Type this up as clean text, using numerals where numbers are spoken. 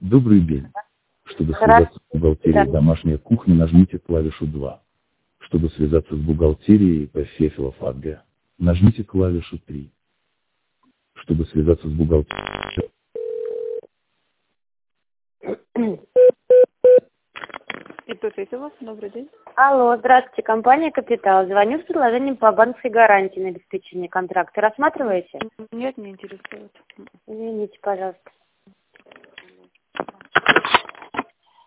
Добрый день. Чтобы связаться с бухгалтерией домашняя кухня, нажмите клавишу 2. Чтобы связаться с бухгалтерией Фефилов АГ, нажмите клавишу 3. Чтобы связаться с бухгалтерией... ИП Фефилов, добрый день. Алло, здравствуйте, компания «Капитал». Звоню с предложением по банковской гарантии на обеспечение контракта. Рассматриваете? Нет, не интересует. Извините, пожалуйста.